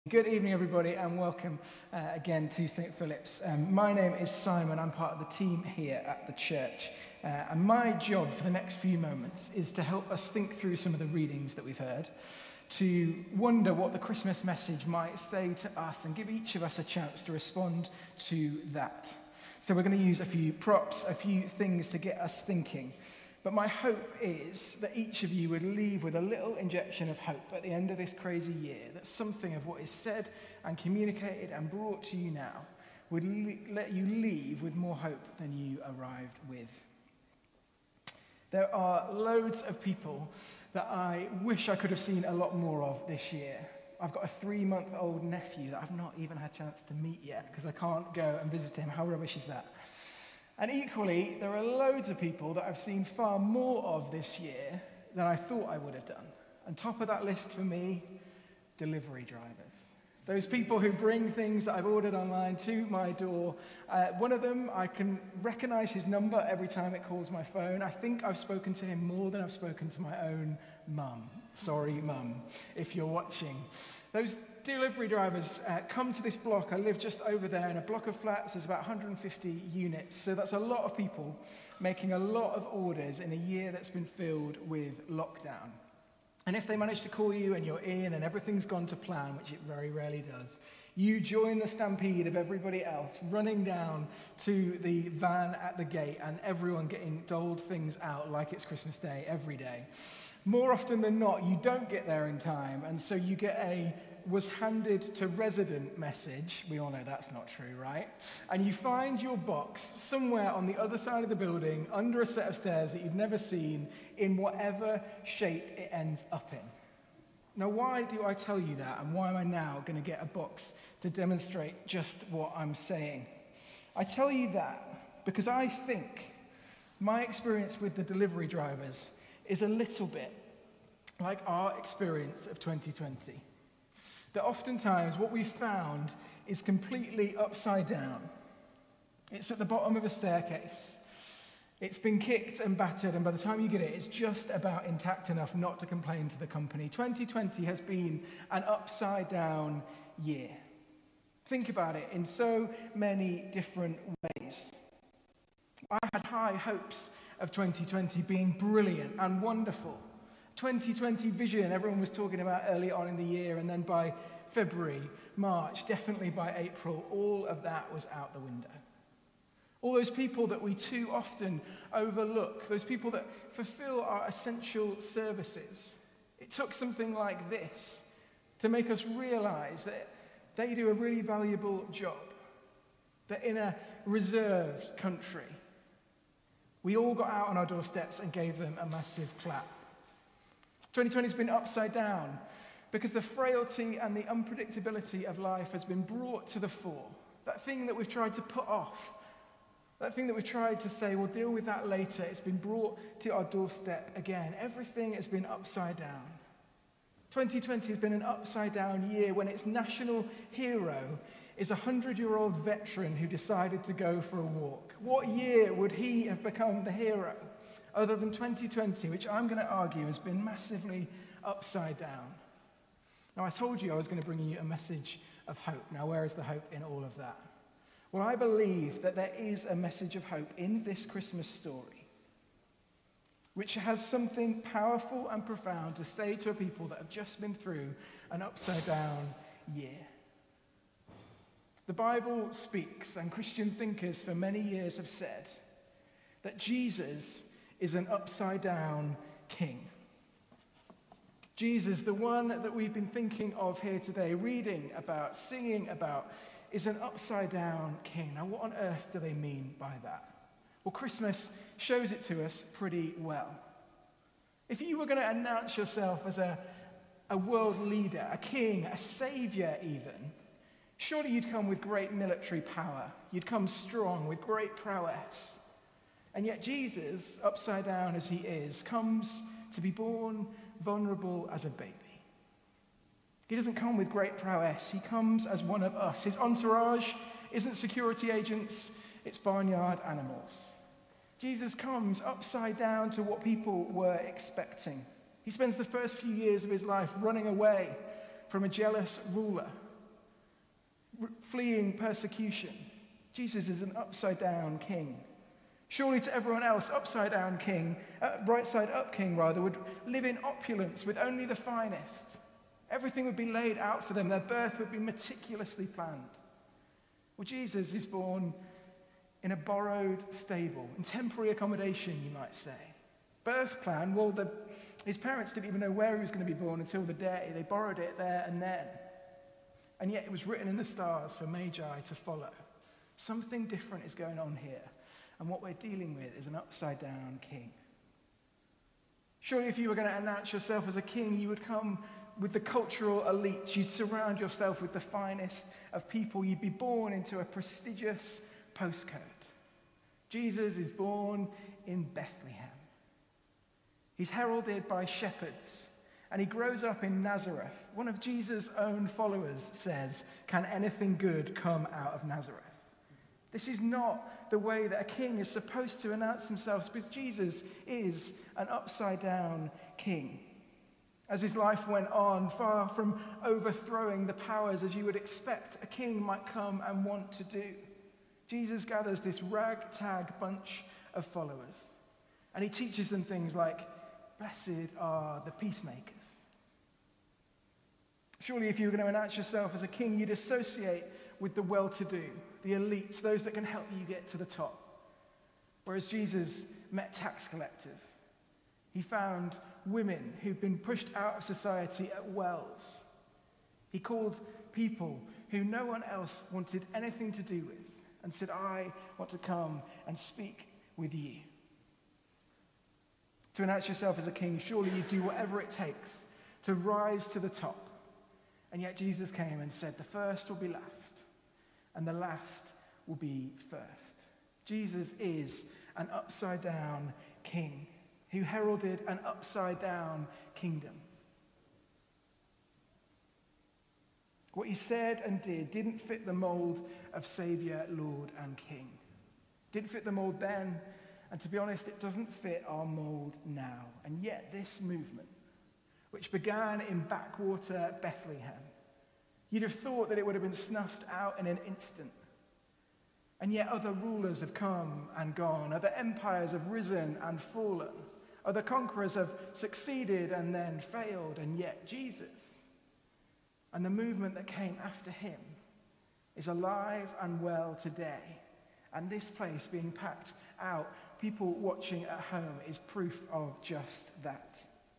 Good evening, everybody, and welcome again to St. Philip's. My name is Simon. I'm part of the team here at the church. And my job for the next few moments is to help us think through some of the readings that we've heard, to wonder what the Christmas message might say to us, and give each of us a chance to respond to that. So we're going to use a few props, a few things to get us thinking. But my hope is that each of you would leave with a little injection of hope at the end of this crazy year, that something of what is said and communicated and brought to you now would let you leave with more hope than you arrived with. There are loads of people that I wish I could have seen a lot more of this year. I've got a 3-month-old nephew that I've not even had a chance to meet yet because I can't go and visit him. How rubbish is that? And equally, there are loads of people that I've seen far more of this year than I thought I would have done. And top of that list for me, delivery drivers. Those people who bring things that I've ordered online to my door. One of them, I can recognize his number every time it calls my phone. I think I've spoken to him more than I've spoken to my own mum. Sorry, mum, if you're watching. Those delivery drivers come to this block. I live just over there in a block of flats. There's about 150 units. So that's a lot of people making a lot of orders in a year that's been filled with lockdown. And if they manage to call you and you're in and everything's gone to plan, which it very rarely does, you join the stampede of everybody else running down to the van at the gate and everyone getting doled things out like it's Christmas Day every day. More often than not, you don't get there in time, and so you get a was handed to resident message. We all know that's not true, right? And you find your box somewhere on the other side of the building, under a set of stairs that you've never seen, in whatever shape it ends up in. Now, why do I tell you that, and why am I now going to get a box to demonstrate just what I'm saying? I tell you that because I think my experience with the delivery drivers is a little bit like our experience of 2020. That oftentimes what we've found is completely upside down. It's at the bottom of a staircase. It's been kicked and battered, and by the time you get it, it's just about intact enough not to complain to the company. 2020 has been an upside down year. Think about it in so many different ways. I had high hopes of 2020 being brilliant and wonderful. 2020 vision, everyone was talking about early on in the year, and then by February, March, definitely by April, all of that was out the window. All those people that we too often overlook, those people that fulfill our essential services. It took something like this to make us realize that they do a really valuable job, that in a reserved country, we all got out on our doorsteps and gave them a massive clap. 2020 has been upside down because the frailty and the unpredictability of life has been brought to the fore. That thing that we've tried to put off, that thing that we've tried to say, we'll deal with that later, it's been brought to our doorstep again. Everything has been upside down. 2020 has been an upside down year when its national hero is a 100-year-old veteran who decided to go for a walk. What year would he have become the hero other than 2020, which I'm going to argue has been massively upside down? Now, I told you I was going to bring you a message of hope. Now, where is the hope in all of that? Well, I believe that there is a message of hope in this Christmas story, which has something powerful and profound to say to a people that have just been through an upside-down year. The Bible speaks, and Christian thinkers for many years have said, that Jesus is an upside-down king. Jesus, the one that we've been thinking of here today, reading about, singing about, is an upside-down king. Now, what on earth do they mean by that? Well, Christmas shows it to us pretty well. If you were going to announce yourself as a world leader, a king, a savior even, surely you'd come with great military power. You'd come strong with great prowess. And yet Jesus, upside down as he is, comes to be born vulnerable as a baby. He doesn't come with great prowess. He comes as one of us. His entourage isn't security agents, it's barnyard animals. Jesus comes upside down to what people were expecting. He spends the first few years of his life running away from a jealous ruler. fleeing persecution. Jesus is an upside-down king. Surely to everyone else, upside-down king, right-side-up king rather, would live in opulence with only the finest. Everything would be laid out for them. Their birth would be meticulously planned. Well, Jesus is born in a borrowed stable, in temporary accommodation, you might say. Birth plan, well, his parents didn't even know where he was going to be born until the day. They borrowed it there and then. And yet it was written in the stars for Magi to follow. Something different is going on here. And what we're dealing with is an upside-down king. Surely if you were going to announce yourself as a king, you would come with the cultural elites. You'd surround yourself with the finest of people. You'd be born into a prestigious postcode. Jesus is born in Bethlehem. He's heralded by shepherds, and he grows up in Nazareth. One of Jesus' own followers says, "Can anything good come out of Nazareth?" This is not the way that a king is supposed to announce himself, because Jesus is an upside-down king. As his life went on, far from overthrowing the powers as you would expect a king might come and want to do, Jesus gathers this ragtag bunch of followers, and he teaches them things like, "Blessed are the peacemakers." Surely if you were going to announce yourself as a king, you'd associate with the well-to-do, the elites, those that can help you get to the top. Whereas Jesus met tax collectors. He found women who'd been pushed out of society at wells. He called people who no one else wanted anything to do with and said, "I want to come and speak with you." To announce yourself as a king, surely you do whatever it takes to rise to the top. And yet Jesus came and said, the first will be last, and the last will be first. Jesus is an upside-down king who heralded an upside-down kingdom. What he said and did didn't fit the mold of Savior, Lord, and King. Didn't fit the mold then, and to be honest, it doesn't fit our mold now. And yet this movement, which began in backwater Bethlehem, you'd have thought that it would have been snuffed out in an instant. And yet other rulers have come and gone. Other empires have risen and fallen. Other conquerors have succeeded and then failed. And yet Jesus and the movement that came after him is alive and well today. And this place being packed out, people watching at home, is proof of just that.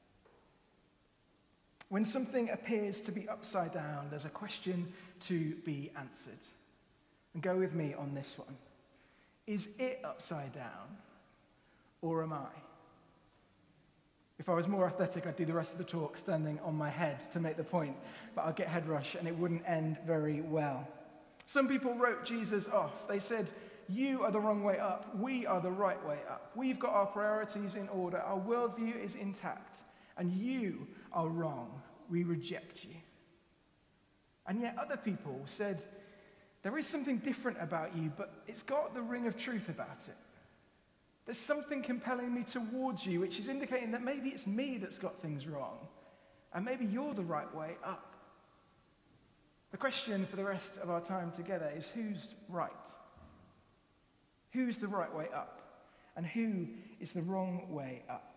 When something appears to be upside down, there's a question to be answered. And go with me on this one. Is it upside down, or am I? If I was more athletic, I'd do the rest of the talk standing on my head to make the point, but I'd get head rush and it wouldn't end very well. Some people wrote Jesus off. They said, "You are the wrong way up. We are the right way up. We've got our priorities in order. Our worldview is intact. And you are wrong. We reject you." And yet other people said, "There is something different about you, but it's got the ring of truth about it. There's something compelling me towards you, which is indicating that maybe it's me that's got things wrong, and maybe you're the right way up." The question for the rest of our time together is, who's right? Who's the right way up? And who is the wrong way up?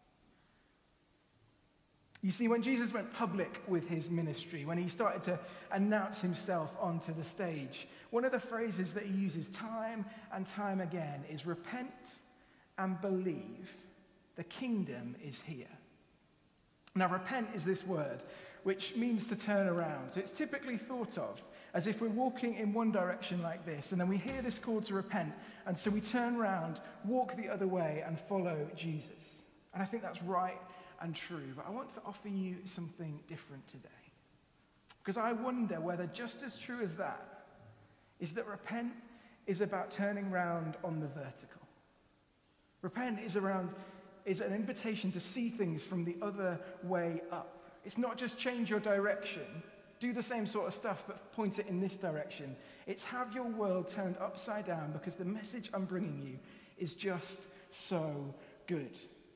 You see, when Jesus went public with his ministry, when he started to announce himself onto the stage, one of the phrases that he uses time and time again is, "Repent and believe, the kingdom is here." Now, repent is this word, which means to turn around. So it's typically thought of as if we're walking in one direction like this, and then we hear this call to repent, and so we turn around, walk the other way, and follow Jesus. And I think that's right and true, but I want to offer you something different today. Because I wonder whether just as true as that is that repent is about turning round on the vertical. Repent is an invitation to see things from the other way up. It's not just change your direction, do the same sort of stuff, but point it in this direction. It's have your world turned upside down because the message I'm bringing you is just so good.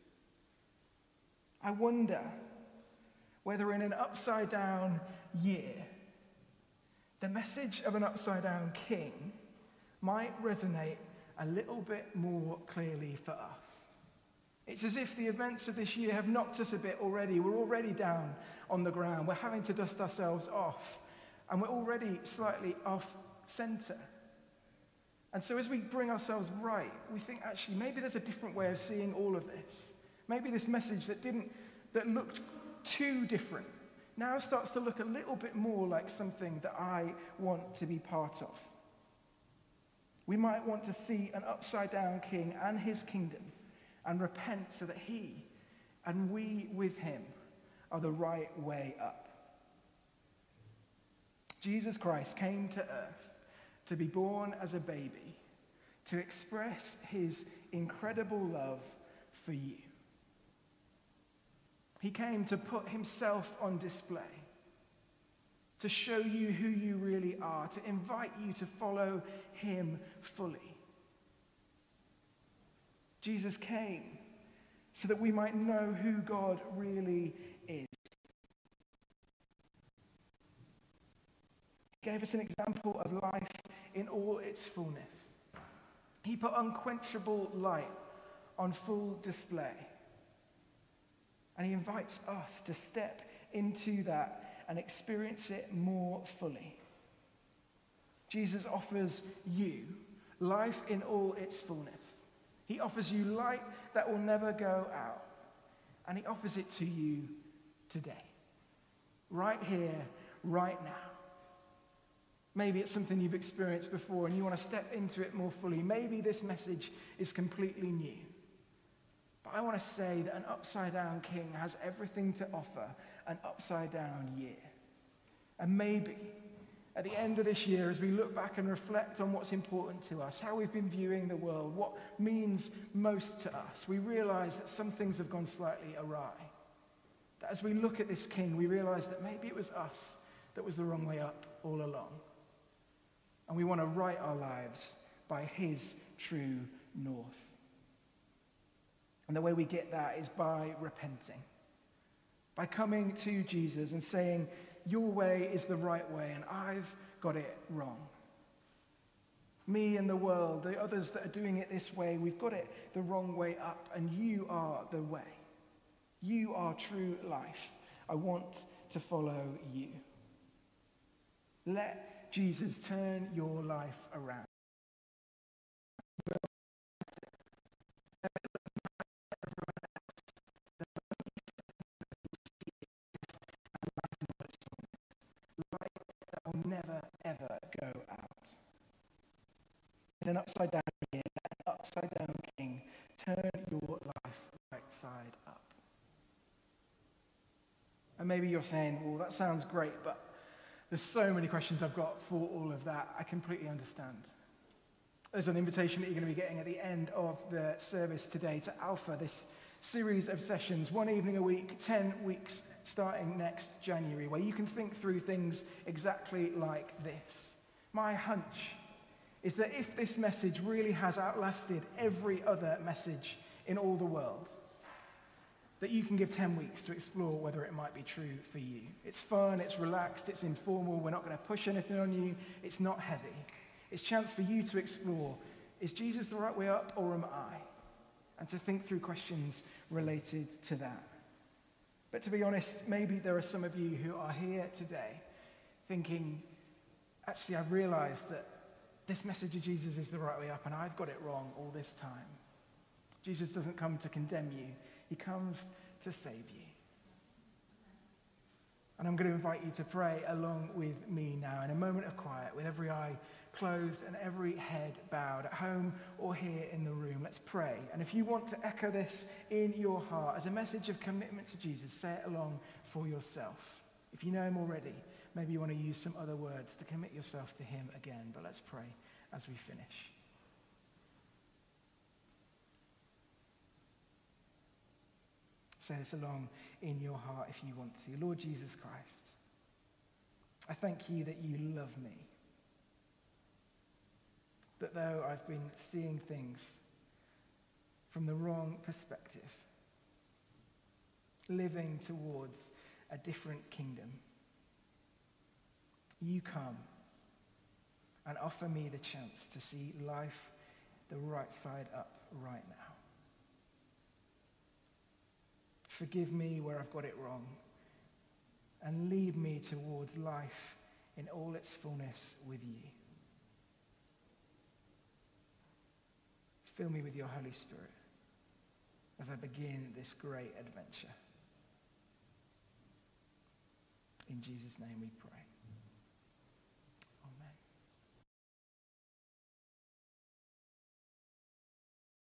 I wonder whether in an upside-down year, the message of an upside-down king might resonate a little bit more clearly for us. It's as if the events of this year have knocked us a bit already. We're already down on the ground. We're having to dust ourselves off, and we're already slightly off center. And so as we bring ourselves right, we think, actually, maybe there's a different way of seeing all of this. Maybe this message that looked too different now starts to look a little bit more like something that I want to be part of. We might want to see an upside-down king and his kingdom and repent so that he and we with him are the right way up. Jesus Christ came to earth to be born as a baby, to express his incredible love for you. He came to put himself on display, to show you who you really are, to invite you to follow him fully. Jesus came so that we might know who God really is. He gave us an example of life in all its fullness. He put unquenchable light on full display. And he invites us to step into that and experience it more fully. Jesus offers you life in all its fullness. He offers you light that will never go out. And he offers it to you today. Right here, right now. Maybe it's something you've experienced before and you want to step into it more fully. Maybe this message is completely new. But I want to say that an upside-down king has everything to offer an upside-down year. And maybe at the end of this year, as we look back and reflect on what's important to us, how we've been viewing the world, what means most to us, we realize that some things have gone slightly awry. That as we look at this king, we realize that maybe it was us that was the wrong way up all along. And we want to right our lives by his true north. And the way we get that is by repenting, by coming to Jesus and saying, your way is the right way and I've got it wrong. Me and the world, the others that are doing it this way, we've got it the wrong way up, and you are the way. You are true life. I want to follow you. Let Jesus turn your life around. Will never, ever go out. In an upside-down year, an upside-down king, turn your life right side up. And maybe you're saying, well, that sounds great, but there's so many questions I've got for all of that. I completely understand. There's an invitation that you're going to be getting at the end of the service today to Alpha, this series of sessions, 1 evening a week, 10 weeks starting next January, where you can think through things exactly like this. My hunch is that if this message really has outlasted every other message in all the world, that you can give 10 weeks to explore whether it might be true for you. It's fun, it's relaxed, it's informal, we're not going to push anything on you, it's not heavy. It's a chance for you to explore, is Jesus the right way up or am I? And to think through questions related to that. But to be honest, maybe there are some of you who are here today thinking, actually, I've realized that this message of Jesus is the right way up and I've got it wrong all this time. Jesus doesn't come to condemn you. He comes to save you. And I'm going to invite you to pray along with me now in a moment of quiet, with every eye closed and every head bowed, at home or here in the room. Let's pray. And if you want to echo this in your heart as a message of commitment to Jesus, say it along for yourself. If you know him already, maybe you want to use some other words to commit yourself to him again. But let's pray as we finish. Say this along in your heart if you want to. Lord Jesus Christ, I thank you that you love me. That though I've been seeing things from the wrong perspective, living towards a different kingdom, you come and offer me the chance to see life the right side up right now. Forgive me where I've got it wrong, and lead me towards life in all its fullness with you. Fill me with your Holy Spirit as I begin this great adventure. In Jesus' name we pray.